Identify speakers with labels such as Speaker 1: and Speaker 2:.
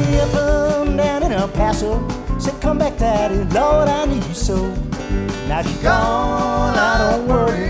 Speaker 1: way up and down in El Paso. Said, come back, Daddy, Lord, I need you so. Now she's gone, I don't worry